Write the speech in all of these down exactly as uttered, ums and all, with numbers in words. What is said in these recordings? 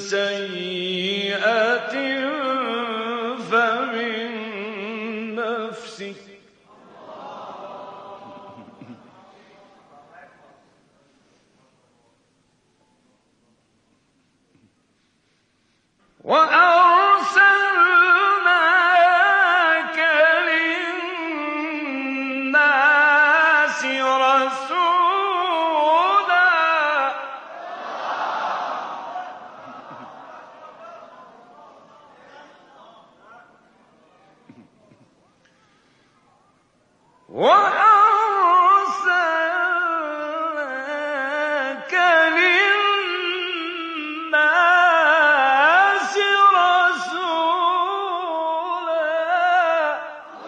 سيئة فمن نفسك وأرسلناك للناس رسولا وأرسلناك للناس رسولا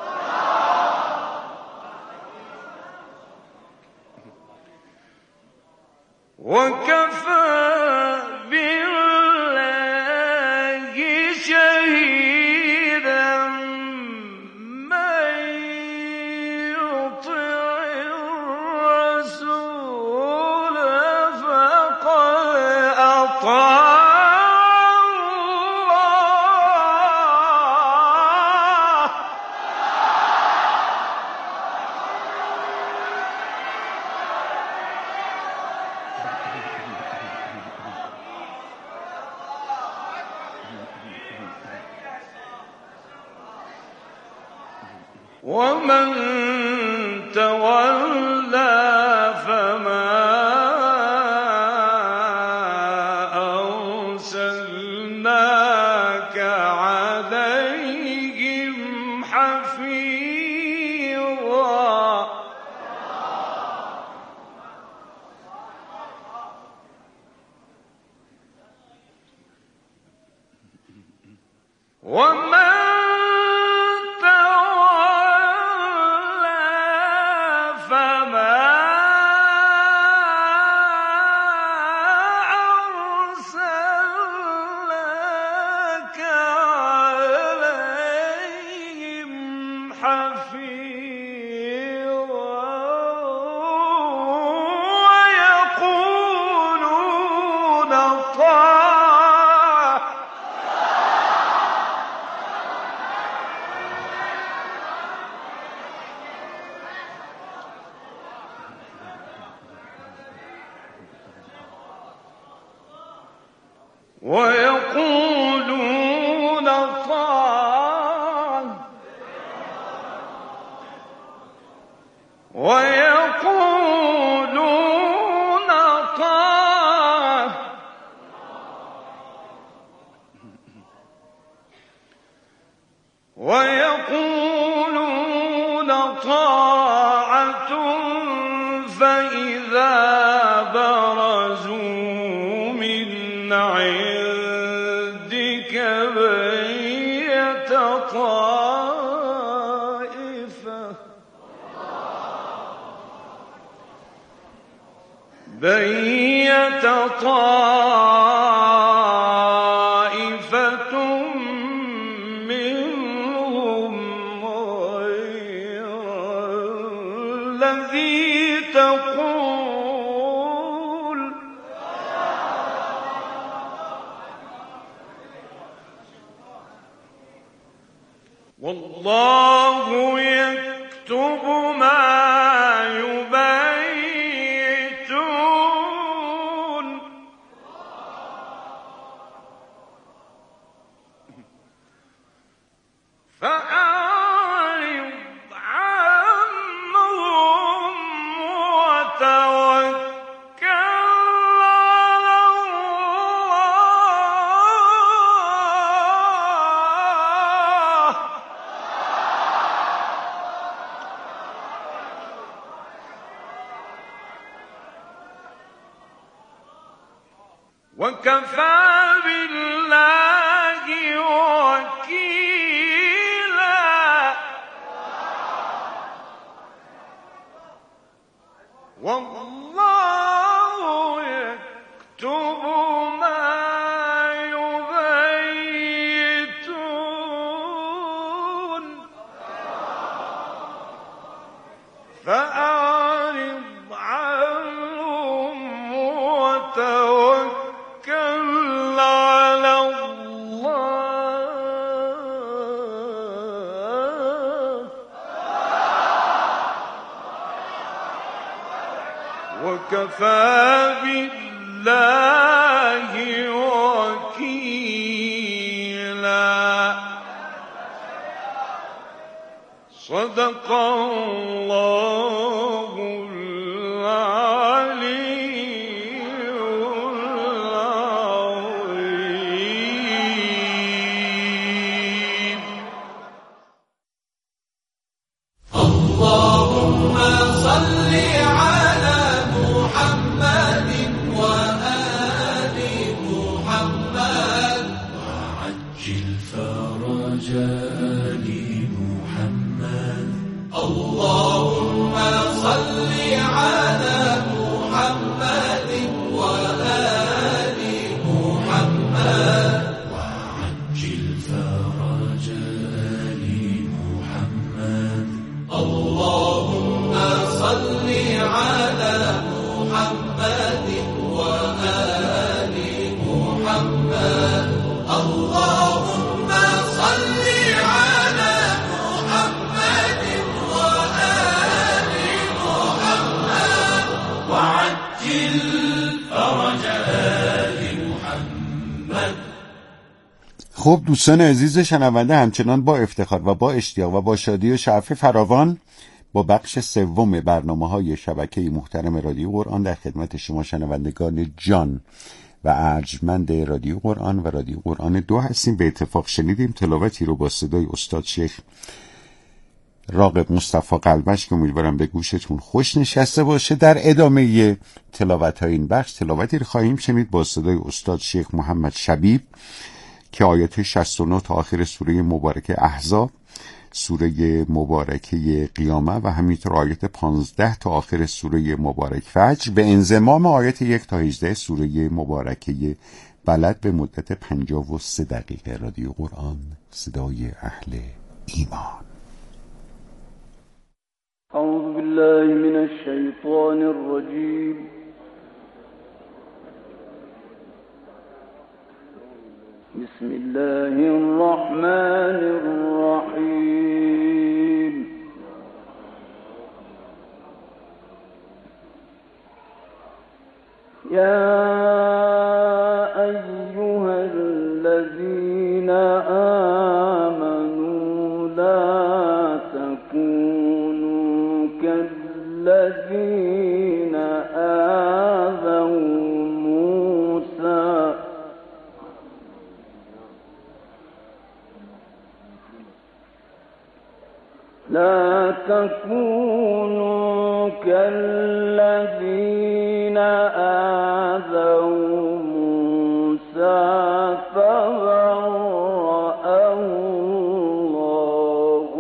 وكفى بالله شهيدا من يطع الرسول فقد أطاع الله ومن تولى فما أرسلناك عليهم حفيظا ومن ويقولون طاعة ويقولون طاعة ويقولون طاعة فإذا برزوا من عندك بيت طائفة بيت طائفة منهم غير الذي تقول والله يكتب ما يبيتون فأعرض عنهم وتوكل على الله وكفى بالله وكيلا والله يكتب ما يبيتون فأعرض عنهم وتوكل على وكفى بالله وكيلا. صدق الله العلي العظيم. اللهم صل على محمد وآل محمد وعجل فرج آل محمد. اللهم صل على محمد وآل محمد وعجل فرج آل محمد. اللهم صل على محمد وآل محمد. اللهم صل على محمد وآل محمد وعجل فرج آل محمد. خب دوستان عزیز شنونده، همچنان با افتخار و با اشتیاق و با شادی و شعف فراوان با بخش سوم برنامه‌های شبکه محترم رادیو قرآن در خدمت شما شنوندگان جان و ارجمند رادیو قرآن و رادیو قرآن دو هستیم. به اتفاق شنیدیم تلاوتی رو با صدای استاد شیخ راغب مصطفی قلبش که امیدوارم به گوشتون خوش نشسته باشه. در ادامه تلاوت‌های این بخش تلاوتی رو خواهیم شنید با صدای استاد شیخ محمد شبیب که آیات شصت و نه تا آخر سوره مبارکه احزاب، سوره مبارکه قیامه و همینطور آیات پانزده تا آخر سوره مبارک فجر به انضمام آیات یک تا هجده سوره مبارکه بلد به مدت پنجاه و سه دقیقه. رادیو قرآن، صدای اهل ایمان. اعوذ بالله من الشیطان الرجیم. بسم الله الرحمن الرحيم. يا أيها الذين آمنوا لا تكونوا كالذين آذوا موسى لا تكونوا كالذين آذوا موسى فبرأه الله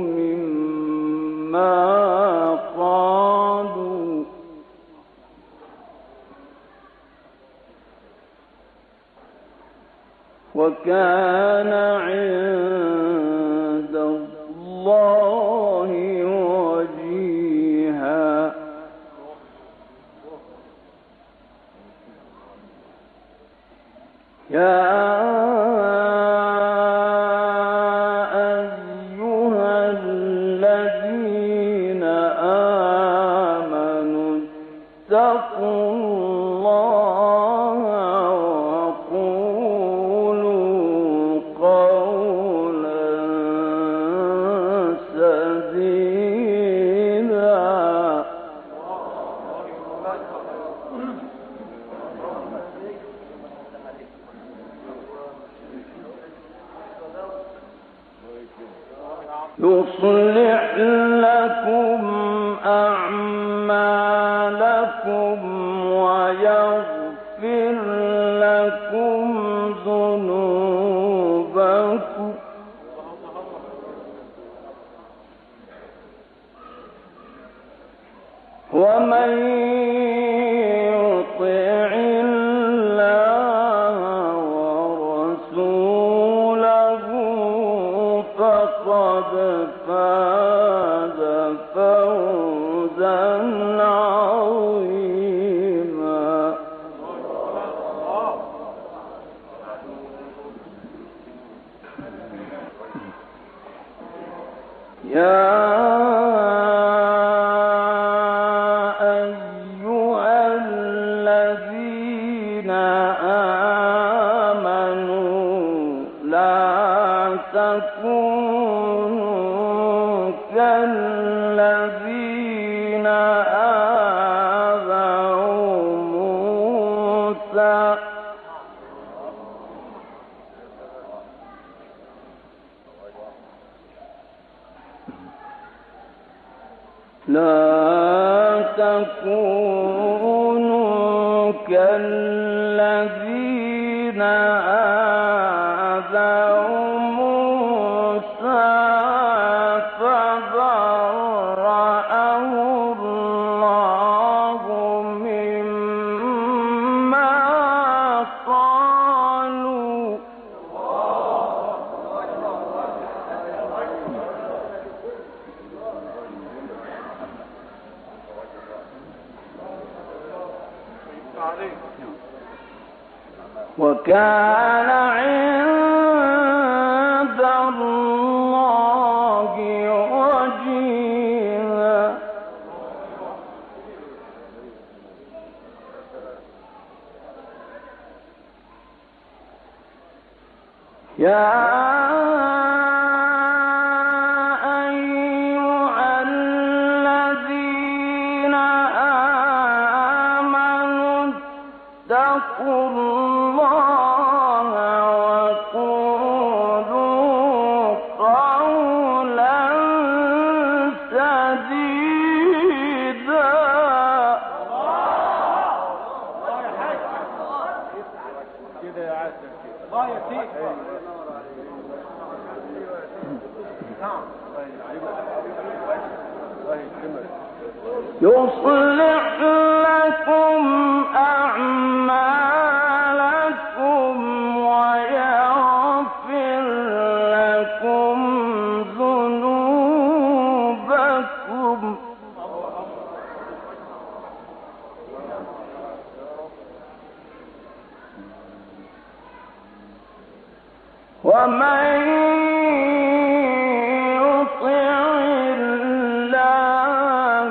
مما قالوا وكان عند الله وجيها. يا أيها الذين آمنوا اتقوا الله وقولوا قولا سديدا. يصلح لكم أعمالكم ويغفر لكم ذنوبكم ومن يطع الله ورسوله فقد فاز فوزا عظيما. يا أيها تكونوا كالذين آذوا موسى لا تكونوا كالذين آذوا موسى فبرأه الله مما قالوا وكان عند الله وجيها يا أيها الذين آمنوا اتقوا الله وقولوا قولا سديدا يصلح لكم أعمالكم ويغفر لكم ذنوبكم ومن يطع الله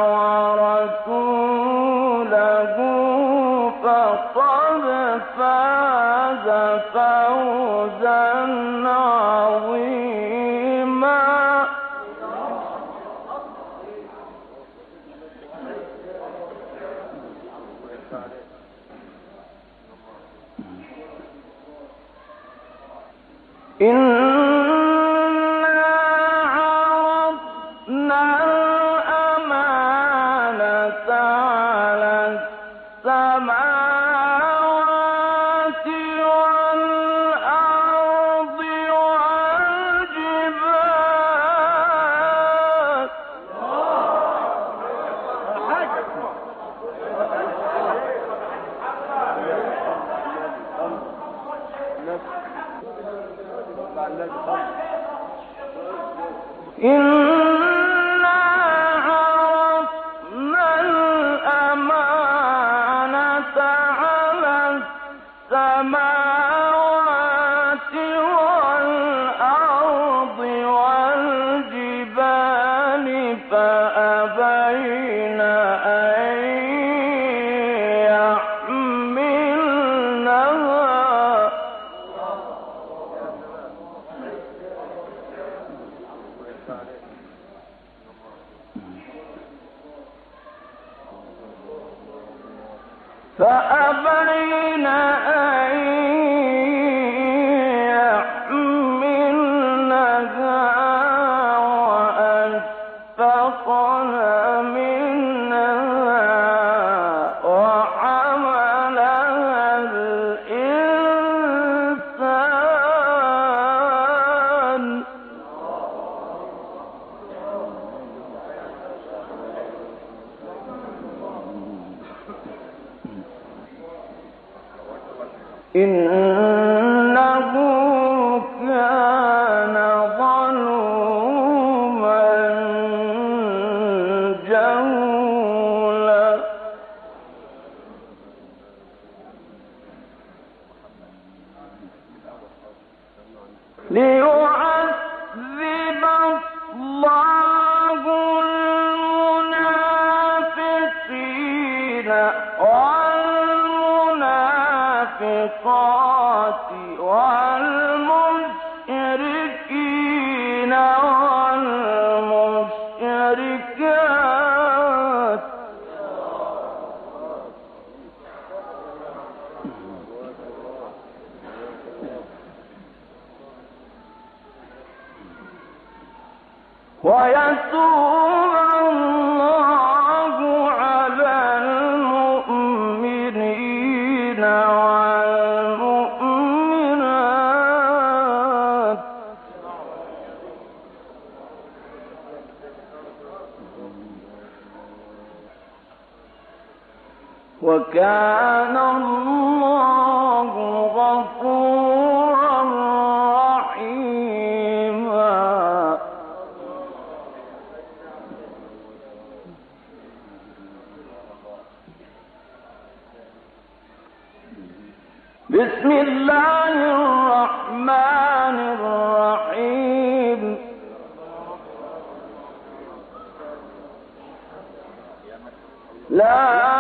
ورسوله فقد فاز فوزا عظيما إنا عرضنا الأمانة على السماوات والأرض والجبال إنا عرضنا الأمانة على السماوات والأرض والجبال فأبين أن يحملنها فأبين أن يحملنها وأشفقن منها وحملها الإنسان إنه كان ظلوما جهولا ليعذب الله المنافقين والمنافقات والمشركين ويتوب الله على المؤمنين والمؤمنات وكان الله غفورا رحيما. بسم الله الرحمن الرحيم. لا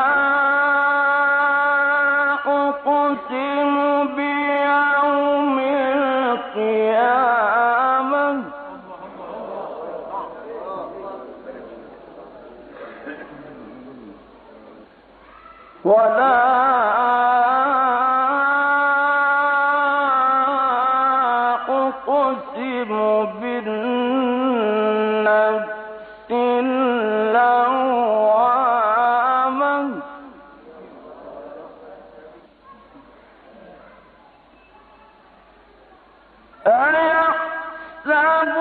أقسم بيوم القيامة ولا أقسم بالنفس اللوامة أيحسب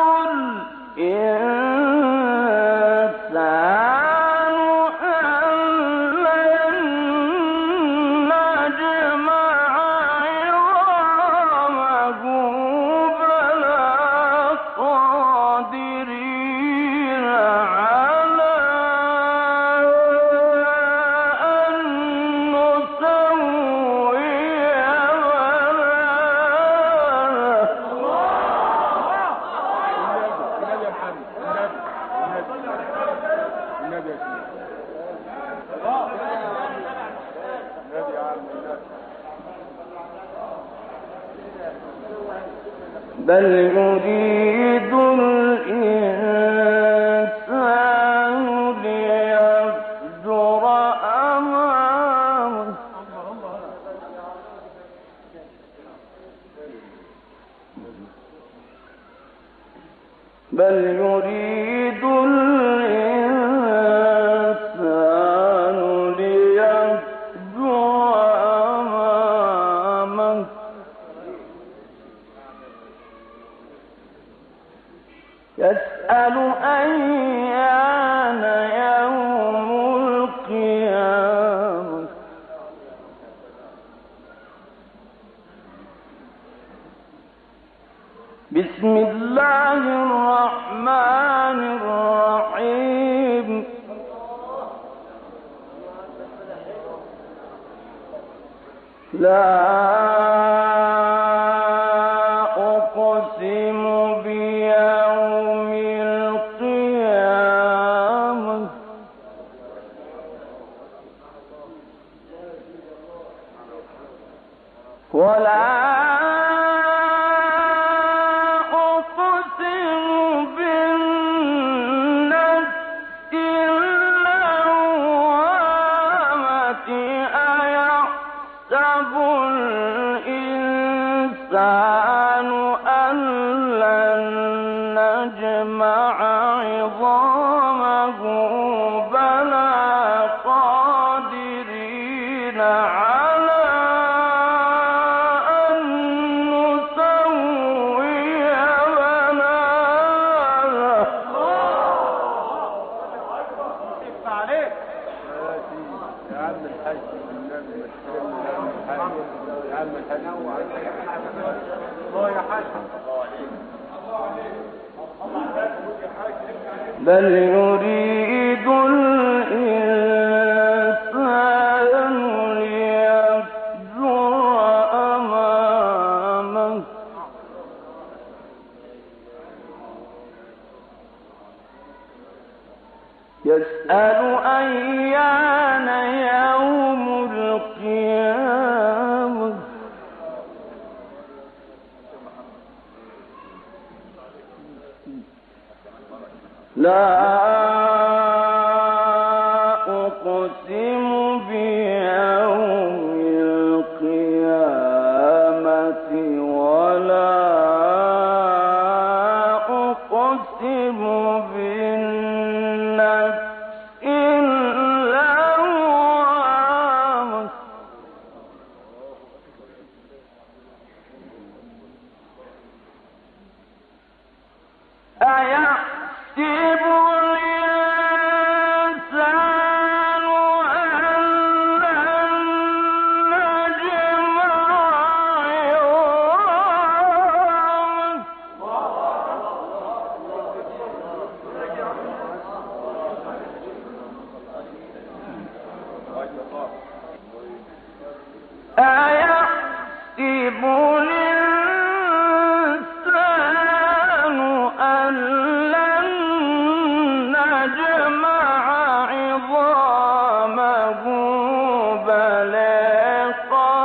الإنسان أن لن نجمع عظامه بلى قادرين على أن نسوي بل يريد الإنسان ليفجر أمامه بل يريد الإنسان ليفجر أمامه يسأل أيان يوم القيامة بسم الله الرحمن الرحيم. لا أقسم بيوم القيامة ولا أقسم بالنفس اللوامة أيحسب الإنسان أن لن نجمع عظامه بلى قادرين على أن نسوي بنانه يا عم الحاج النبي يا عم الحاج الله يا حاج بل يريد الإنسان ليفجر أمامه يسأل أيان يوم القيامة لا أقسم بيوم القيامة ولا أقسم أيحسب الإنسان أن لن نجمع عظامه أيحسب الإنسان أن لن نجمع عظامه بلى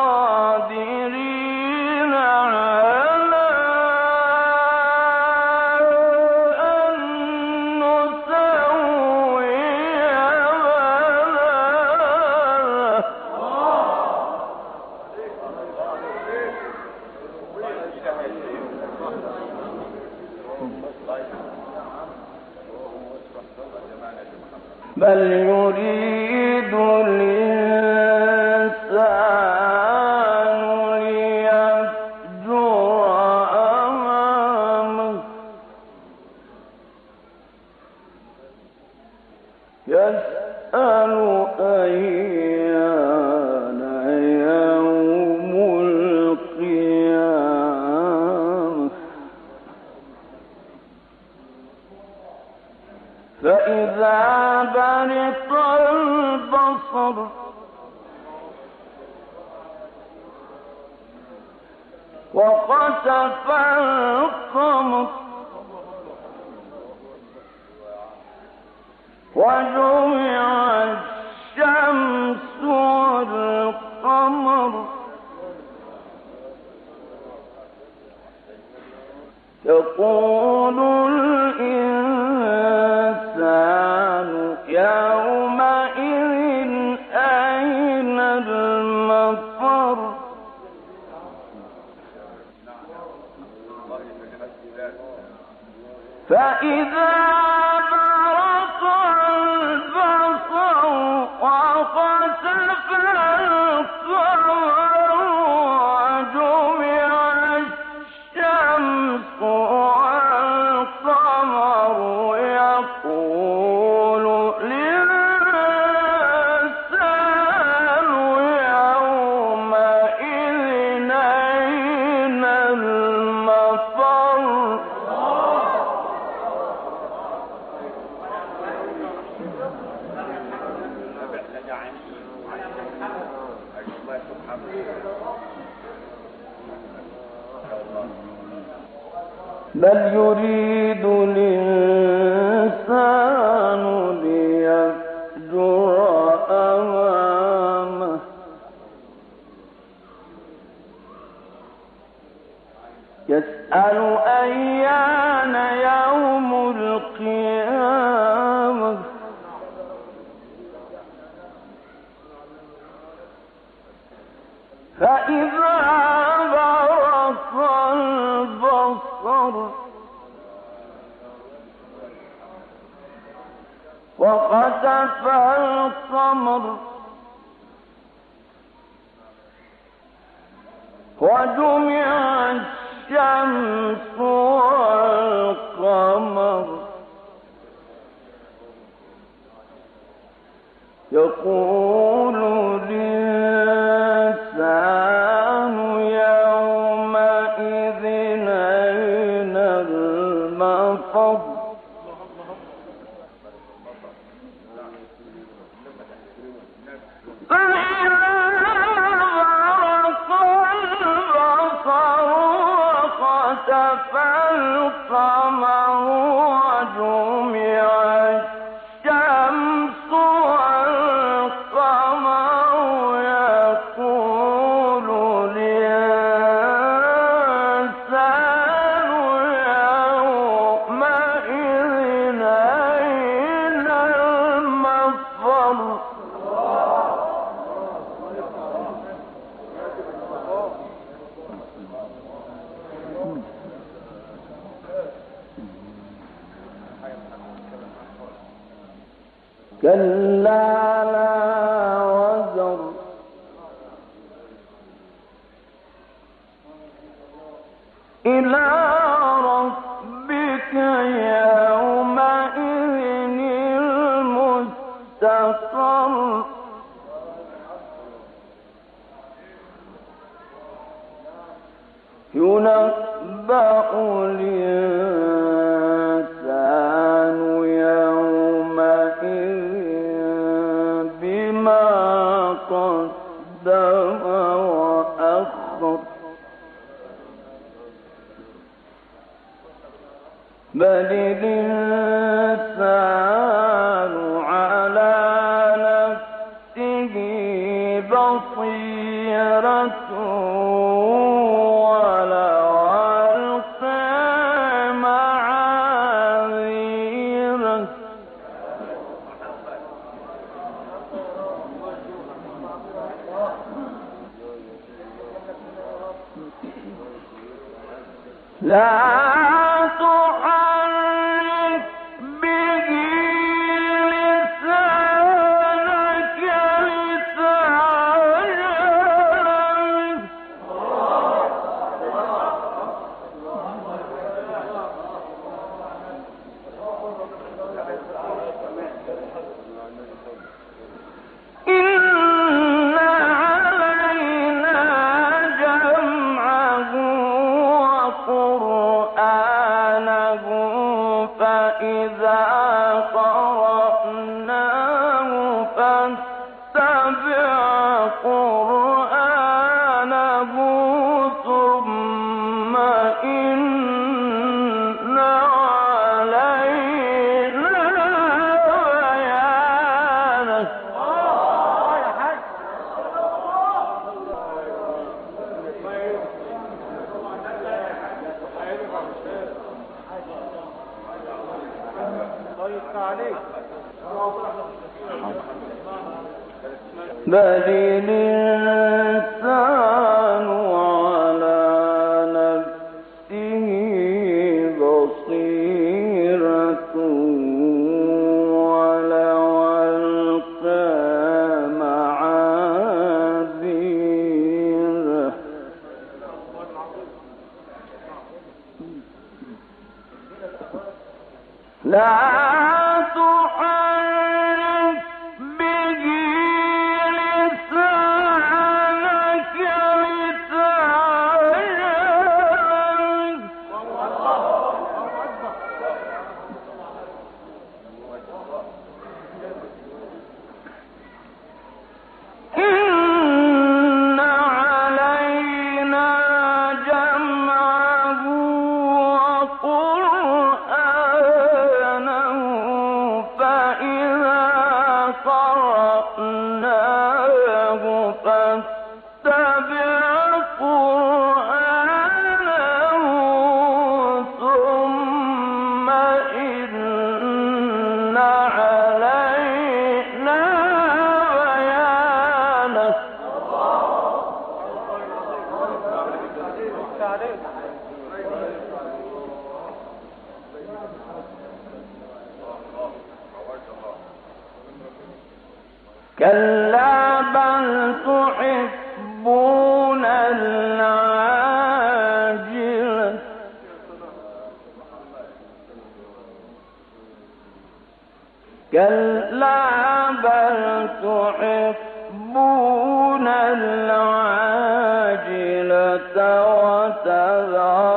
قادرين على أن نسوي بل يريد الإنسان ليفجر أمامه يسأل أيان يوم القيامة فإذا برق البصر وخسف القمر وجمع الشمس والقمر يقول الإنسان يومئذ أين المفر فإذا برق البصر وخسف القمر وجمع الشمس والقمر يقول الإنسان يومئذ أين المفر بل يريد الإنسان ليفجر أمامه يسأل أيان يوم القيامة فإذا برق البصر وخسف القمر وجمع الشمس والقمر يقول الإنسان يومئذ أين المفر وخسف القمر وجمع الشمس والقمر يقول الإنسان يومئذ أين المفر كلا لا وزر إلى ربك يُنَبَّأُ الْإِنسَانُ يَوْمَئِذٍ بِمَا قَدَّمَ وَأَخَّرَ بَلِ الْإِنسَانُ عَلَى نَفْسِهِ بَصِيرَةٌ وَلَوْ أَلْقَىٰ مَعَاذِيرَهُ لَا تُحَرِّكْ بِهِ لِسَانَكَ لِتَعْجَلَ بِهِ إِنَّ عَلَيْنَا جَمْعَهُ وَقُرْآنَهُ فَإِذَا قَرَأْنَاهُ فَاتَّبِعْ قُرْآنَهُ ثُمَّ إِنَّ عَلَيْنَا بَيَانَهُ بَلِ الْإِنسَانُ عَلَى نَفْسِهِ بَصِيرَةٌ وَلَوْ أَلْقَىٰ مَعَاذِيرَهُ لَا تُحَرِّكْ بِهِ لِسَانَكَ لِتَعْجَلَ بِهِ إِنَّ عَلَيْنَا جَمْعَهُ وَقُرْآنَهُ فَإِذَا قَرَأْنَاهُ فَاتَّبِعْ قُرْآنَهُ ثُمَّ إِنَّ عَلَيْنَا بَيَانَهُ كَلَّا بَلْ تُحِبُّونَ الْعَاجِلَةَ كَلَّا بَلْ تُحِبُّونَ الْعَاجِلَةَ وَتَذَرُونَ